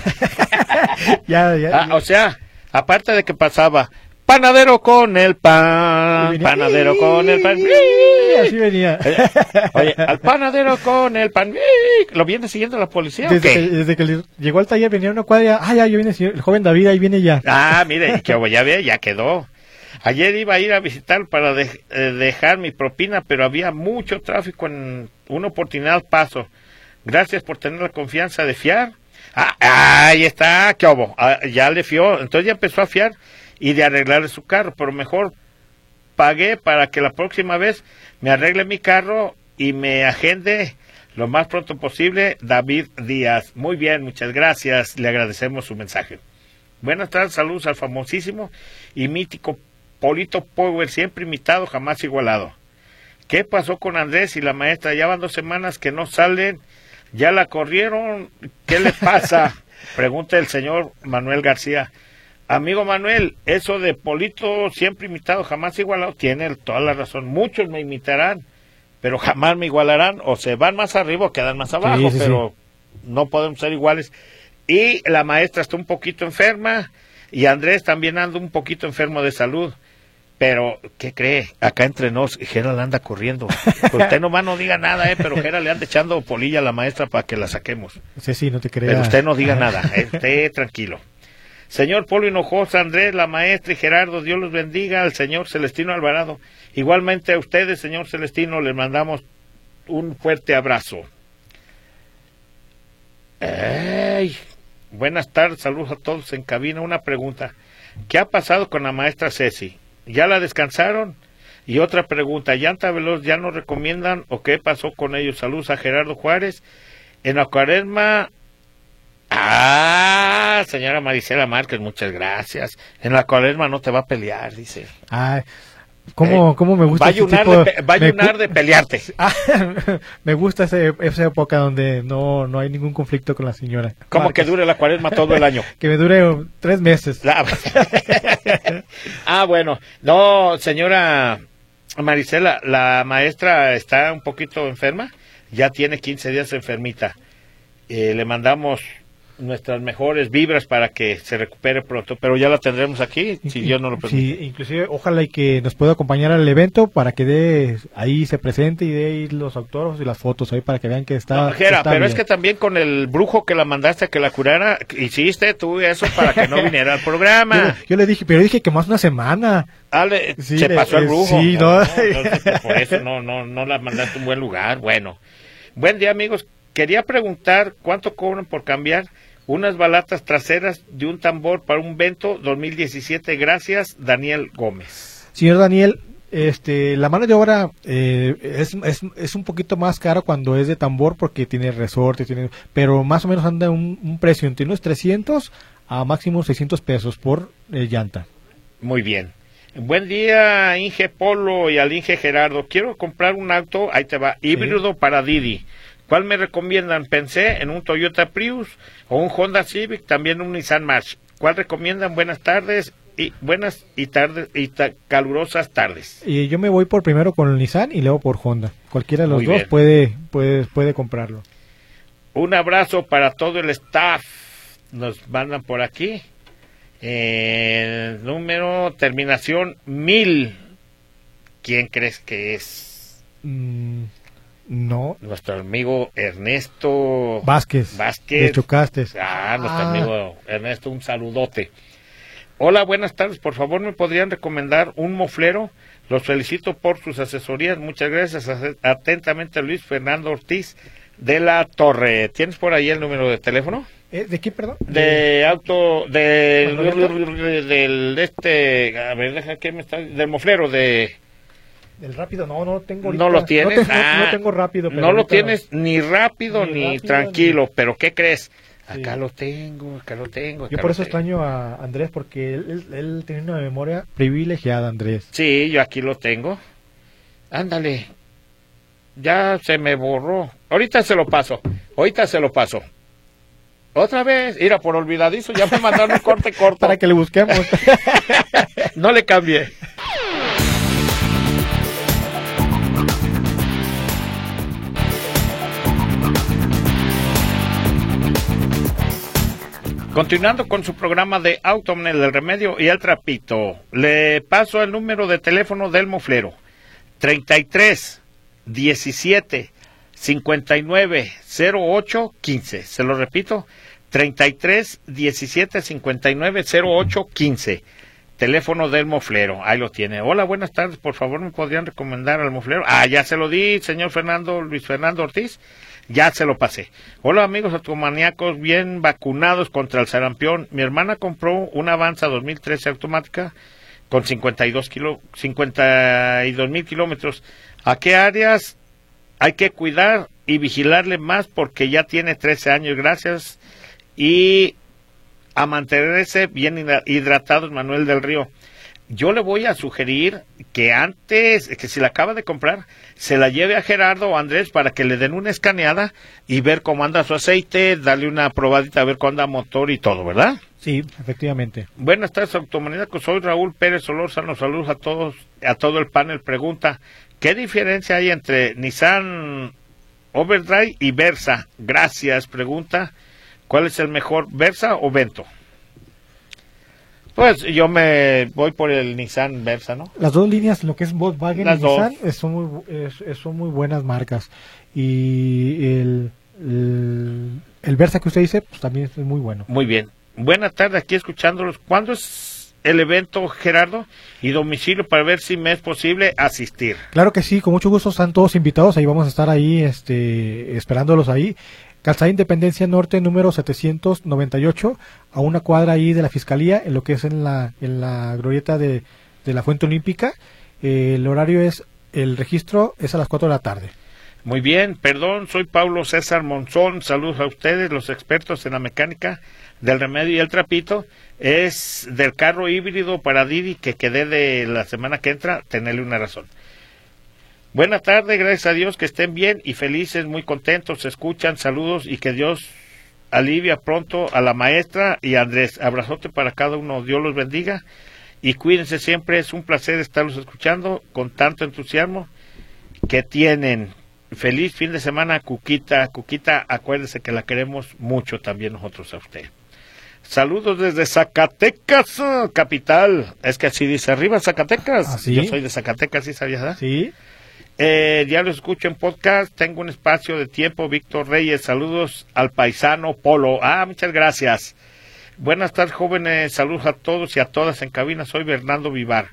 O sea, aparte de que pasaba, panadero con el pan, panadero con el pan. Así venía. Oye, al panadero con el pan. ¿Lo viene siguiendo la policía? Desde que llegó al taller venía una cuadra. Ya viene el joven David, ahí viene ya. Mire, que ya quedó. Ayer iba a ir a visitar para dejar mi propina, pero había mucho tráfico en una oportunidad paso. Gracias por tener la confianza de fiar. Ahí está, ¿qué hubo? Ya le fió, entonces ya empezó a fiar y de arreglarle su carro, pero mejor pagué para que la próxima vez me arregle mi carro y me agende lo más pronto posible. David Díaz. Muy bien, muchas gracias, le agradecemos su mensaje. Buenas tardes, saludos al famosísimo y mítico Polito Power, siempre imitado, jamás igualado. ¿Qué pasó con Andrés y la maestra? Ya van 2 semanas que no salen, ya la corrieron, ¿qué le pasa? Pregunta el señor Manuel García. Amigo Manuel, eso de Polito siempre imitado, jamás igualado, tiene toda la razón. Muchos me imitarán, pero jamás me igualarán, o se van más arriba o quedan más abajo, sí. No podemos ser iguales. Y la maestra está un poquito enferma, y Andrés también anda un poquito enfermo de salud. Pero, ¿qué cree? Acá entre nos, Gerald anda corriendo. Usted nomás no diga nada, pero Gerald le anda echando polilla a la maestra para que la saquemos. Sí, no te creas. Pero usted no diga nada, esté tranquilo. Señor Polo Hinojosa, Andrés, la maestra y Gerardo, Dios los bendiga. Al señor Celestino Alvarado. Igualmente a ustedes, señor Celestino, les mandamos un fuerte abrazo. Buenas tardes, saludos a todos en cabina. Una pregunta. ¿Qué ha pasado con la maestra Ceci? ¿Ya la descansaron? Y otra pregunta, ¿Llanta Veloz ya nos recomiendan o qué pasó con ellos? Saludos a Gerardo Juárez. En la Cuaresma, señora Marisela Márquez, muchas gracias. En la Cuaresma no te va a pelear, dice. ¿Cómo me gusta va a ayunar de pelearte. Me gusta esa época donde no hay ningún conflicto con la señora. ¿Cómo Márquez? Que dure la Cuaresma todo el año. Que me dure 3 meses. Bueno. No, señora Marisela, la maestra está un poquito enferma. Ya tiene 15 días enfermita. Le mandamos nuestras mejores vibras para que se recupere pronto, pero ya la tendremos aquí, si Dios no lo permite. Sí, inclusive ojalá y que nos pueda acompañar al evento para que ahí se presente y dé ahí los autógrafos y las fotos ahí para que vean que está, Jera, está pero bien. Es que también con el brujo que la mandaste a que la curara, hiciste tú eso para que no viniera al programa. Yo le dije, pero dije que más una semana. Se pasó el brujo. Sí, por eso no la mandaste a un buen lugar. Bueno, buen día, amigos. Quería preguntar cuánto cobran por cambiar unas balatas traseras de un tambor para un Vento 2017. Gracias, Daniel Gómez. Señor Daniel, la mano de obra es un poquito más caro cuando es de tambor porque tiene resorte, pero más o menos anda un precio entre unos 300 a máximo 600 pesos por llanta. Muy bien. Buen día, Inge Polo y al Inge Gerardo. Quiero comprar un auto, ahí te va, híbrido para Didi. ¿Cuál me recomiendan? Pensé en un Toyota Prius o un Honda Civic, también un Nissan March. ¿Cuál recomiendan? Buenas tardes y calurosas tardes. Y yo me voy primero con el Nissan y luego por Honda. Cualquiera de los dos puede comprarlo. Un abrazo para todo el staff. Nos mandan por aquí. El número, terminación 1000. ¿Quién crees que es? No. Nuestro amigo Ernesto Vázquez. De Chocastes. Nuestro amigo Ernesto, un saludote. Hola, buenas tardes. Por favor, ¿me podrían recomendar un moflero? Los felicito por sus asesorías. Muchas gracias. Atentamente, Luis Fernando Ortiz de la Torre. ¿Tienes por ahí el número de teléfono? ¿De qué, perdón? De auto, del a ver, deja que me está, del moflero de... ¿Del rápido? No lo tengo ahorita. ¿No lo tienes? No tengo rápido. Pero no lo tienes ni rápido ni tranquilo, pero ¿qué crees? Sí. Acá lo tengo. Yo por eso extraño a Andrés, porque él tiene una memoria privilegiada, Andrés. Sí, yo aquí lo tengo. Ándale. Ya se me borró. Ahorita se lo paso. Otra vez. Mira, por olvidadizo, ya me mandaron un corte corto. Para que le busquemos. No le cambié. Continuando con su programa de Automnel, el remedio y el trapito, le paso el número de teléfono del moflero, 33 17 59 08 15. Se lo repito, 33 17 59 08 15. Teléfono del moflero, ahí lo tiene. Hola, buenas tardes, por favor, ¿me podrían recomendar al moflero? Ya se lo di, señor Luis Fernando Ortiz. Ya se lo pasé. Hola amigos automaníacos, bien vacunados contra el sarampión. Mi hermana compró una Avanza 2013 automática con 52,000 kilómetros. ¿A qué áreas hay que cuidar y vigilarle más? Porque ya tiene 13 años, gracias. Y a mantenerse bien hidratados, Manuel del Río. Yo le voy a sugerir que antes, que si la acaba de comprar, se la lleve a Gerardo o Andrés para que le den una escaneada y ver cómo anda su aceite, darle una probadita a ver cómo anda motor y todo, ¿verdad? Sí, efectivamente. Buenas tardes, automaníacos. Soy Raúl Pérez Solórzano. Saludos a todos, a todo el panel. Pregunta, ¿qué diferencia hay entre Nissan Overdrive y Versa? Gracias. Pregunta, ¿cuál es el mejor, Versa o Vento? Pues yo me voy por el Nissan Versa, ¿no? Las dos líneas, lo que es Volkswagen Las y Nissan, son muy buenas marcas. Y el Versa que usted dice, pues también es muy bueno. Muy bien. Buenas tardes, aquí escuchándolos. ¿Cuándo es el evento, Gerardo? Y domicilio para ver si me es posible asistir. Claro que sí, con mucho gusto, están todos invitados. Ahí vamos a estar ahí, esperándolos ahí. Calzada Independencia Norte, número 798, a una cuadra ahí de la Fiscalía, en lo que es en la glorieta de la Fuente Olímpica. El registro es a las 4 de la tarde. Muy bien, perdón, soy Pablo César Monzón, saludos a ustedes, los expertos en la mecánica del remedio y el trapito. Es del carro híbrido para Didi que quedé de la semana que entra, tenerle una razón. Buenas tardes, gracias a Dios que estén bien y felices, muy contentos, se escuchan, saludos y que Dios alivia pronto a la maestra y a Andrés. Abrazote para cada uno, Dios los bendiga y cuídense siempre, es un placer estarlos escuchando con tanto entusiasmo que tienen. Feliz fin de semana, Cuquita, acuérdese que la queremos mucho también nosotros a usted. Saludos desde Zacatecas, capital, es que así dice arriba Zacatecas. ¿Sí? Yo soy de Zacatecas, ¿sí sabías? ¿verdad? Sí. Ya lo escucho en podcast, tengo un espacio de tiempo, Víctor Reyes, saludos al paisano Polo, muchas gracias. Buenas tardes jóvenes, saludos a todos y a todas en cabina, soy Bernardo Vivar.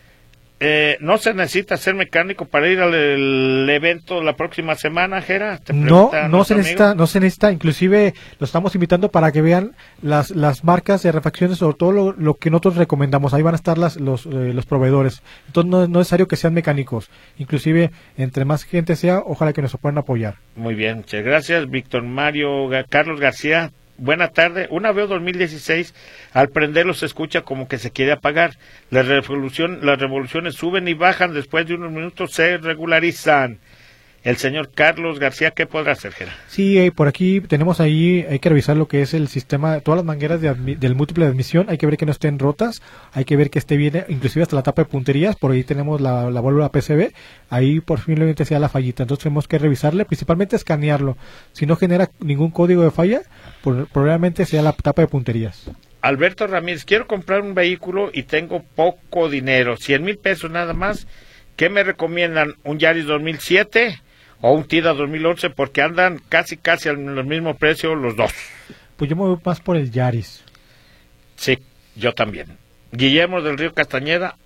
¿No se necesita ser mecánico para ir al evento la próxima semana, Jera? No se necesita, inclusive lo estamos invitando para que vean las marcas de refacciones, sobre todo lo que nosotros recomendamos, ahí van a estar los proveedores, entonces no es necesario que sean mecánicos, inclusive entre más gente sea, ojalá que nos puedan apoyar. Muy bien, muchas gracias, Víctor Mario Carlos García. Buena tarde, una Aveo 2016, al prenderlo se escucha como que se quiere apagar. Las revoluciones suben y bajan, después de unos minutos se regularizan. El señor Carlos García, ¿qué podrá hacer, Gerard? Sí, por aquí tenemos ahí, hay que revisar lo que es el sistema, todas las mangueras del múltiple de admisión, hay que ver que no estén rotas, hay que ver que esté bien, inclusive hasta la tapa de punterías, por ahí tenemos la válvula PCB, ahí por fin sea la fallita, entonces tenemos que revisarle, principalmente escanearlo, si no genera ningún código de falla, probablemente sea la tapa de punterías. Alberto Ramírez, quiero comprar un vehículo y tengo poco dinero, 100,000 pesos nada más, ¿qué me recomiendan? ¿Un Yaris 2007? O un Tida 2011, porque andan casi al mismo precio los dos. Pues yo me voy más por el Yaris. Sí, yo también. Guillermo del Río Castañeda.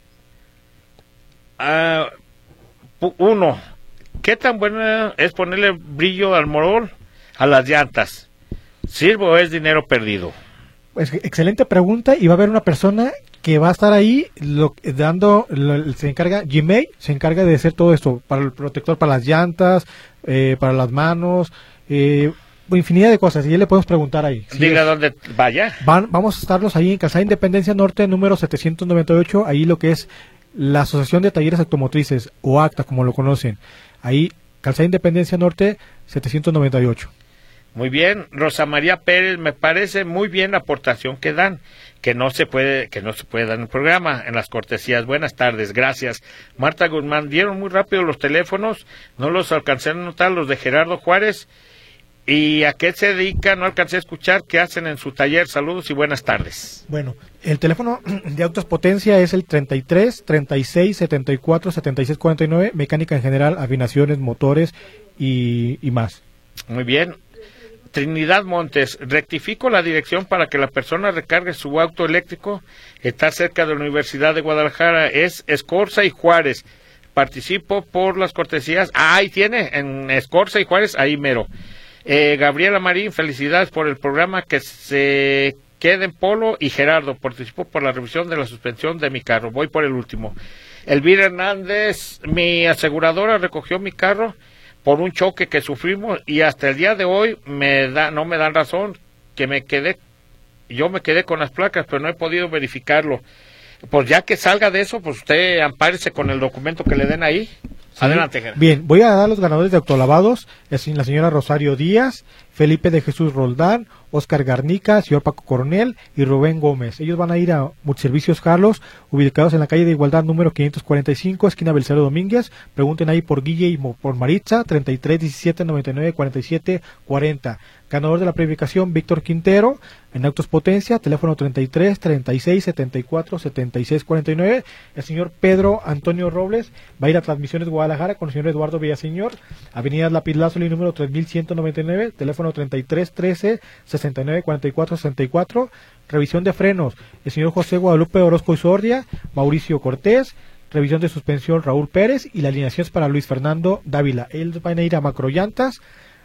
1. ¿Qué tan buena es ponerle brillo al morol a las llantas? ¿Sirve o es dinero perdido? Pues excelente pregunta, y va a haber una persona que va a estar ahí se encarga, Gmail se encarga de hacer todo esto, para el protector para las llantas, para las manos, infinidad de cosas, y ya le podemos preguntar ahí. Diga dónde vaya. Vamos a estarlos ahí en Calzada Independencia Norte, número 798, ahí lo que es la Asociación de Talleres Automotrices, o ACTA, como lo conocen. Ahí, Calzada Independencia Norte, 798. Muy bien, Rosa María Pérez, me parece muy bien la aportación que dan, que no se puede dar en el programa, en las cortesías. Buenas tardes, gracias. Marta Guzmán, dieron muy rápido los teléfonos, no los alcancé a notar, los de Gerardo Juárez. ¿Y a qué se dedica? No alcancé a escuchar. ¿Qué hacen en su taller? Saludos y buenas tardes. Bueno, el teléfono de Autos Potencia es el 33 36 74 76 49, mecánica en general, afinaciones, motores y más. Muy bien. Trinidad Montes, rectifico la dirección para que la persona recargue su auto eléctrico. Está cerca de la Universidad de Guadalajara, es Escorza y Juárez. Participo por las cortesías. Ahí tiene, en Escorza y Juárez, ahí mero. Gabriela Marín, felicidades por el programa, que se quede en Polo. Y Gerardo, participo por la revisión de la suspensión de mi carro. Voy por el último. Elvira Hernández, mi aseguradora recogió mi carro por un choque que sufrimos y hasta el día de hoy no me dan razón, yo me quedé con las placas, pero no he podido verificarlo. Pues ya que salga de eso, pues usted ampárese con el documento que le den ahí. Sí. Adelante, Gerardo. Bien, voy a dar los ganadores de autolavados, es la señora Rosario Díaz, Felipe de Jesús Roldán, Oscar Garnica, señor Paco Coronel y Rubén Gómez. Ellos van a ir a Multiservicios Carlos, ubicados en la calle de Igualdad número 545, esquina Belcero Domínguez. Pregunten ahí por Guille y por Maritza, 33 17 99 47 40. Ganador de la premificación, Víctor Quintero, en Autos Potencia, teléfono 33 36 74 76 49. El señor Pedro Antonio Robles va a ir a Transmisiones Guadalajara con el señor Eduardo Villaseñor, avenida Lapislázuli número 3199, teléfono 33 13 69 44 64. Revisión de frenos, el señor José Guadalupe Orozco Isordia, Mauricio Cortés. Revisión de suspensión, Raúl Pérez, y la alineación es para Luis Fernando Dávila. Ellos van a ir a Macrollantas,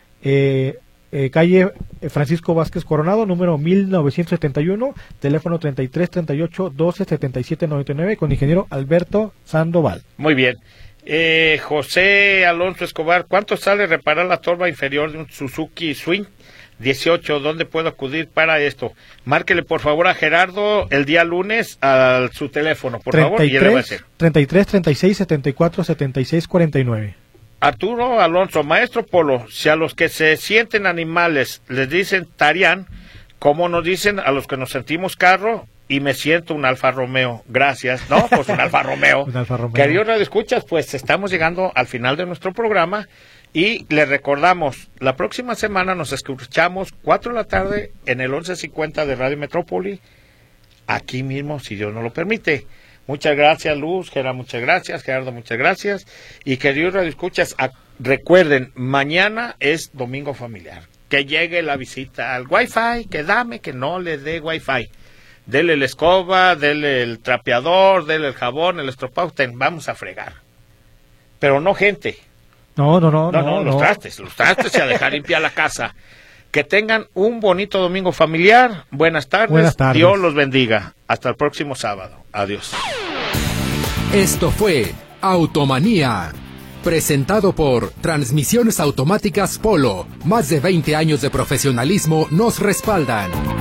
calle Francisco Vázquez Coronado, número 1971, teléfono 33 38 12 77 99, con ingeniero Alberto Sandoval. Muy bien. José Alonso Escobar, ¿cuánto sale reparar la torba inferior de un Suzuki Swing 18? ¿Dónde puedo acudir para esto? Márquele por favor a Gerardo el día lunes a su teléfono, por 33, favor, y él le va a hacer. 33 36 74 76 49. Arturo Alonso, maestro Polo, si a los que se sienten animales les dicen Tarián, ¿cómo nos dicen a los que nos sentimos carro? Y me siento un Alfa Romeo. Gracias. No, pues un Alfa Romeo. Un Alfa Romeo. Queridos radioescuchas, pues estamos llegando al final de nuestro programa y les recordamos, la próxima semana nos escuchamos 4 de la tarde en el 1150 de Radio Metrópoli, aquí mismo, si Dios nos lo permite. Muchas gracias, Luz, Gerardo, muchas gracias, Gerardo, muchas gracias. Y queridos radioescuchas, recuerden, mañana es domingo familiar. Que llegue la visita al Wi-Fi, que no le dé Wi-Fi. Dele la escoba, dele el trapeador, dele el jabón, el estropado, vamos a fregar. Pero no gente. No, los trastes y a dejar limpia la casa. Que tengan un bonito domingo familiar. Buenas tardes. Dios los bendiga. Hasta el próximo sábado. Adiós. Esto fue Automanía, presentado por Transmisiones Automáticas Polo. Más de 20 años de profesionalismo nos respaldan.